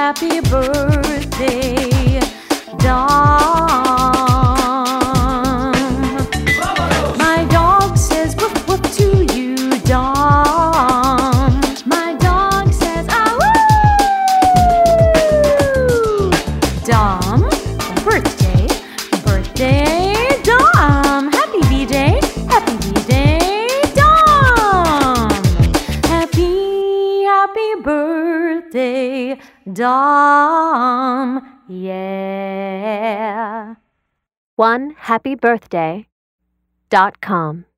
happy birthday, Dom. My dog says woof woof to you, Dom. My dog says ah woo. Dom, birthday, Dom. Happy B-Day, Dom. Happy birthday, Dom. Yeah. OneHappyBirthday.com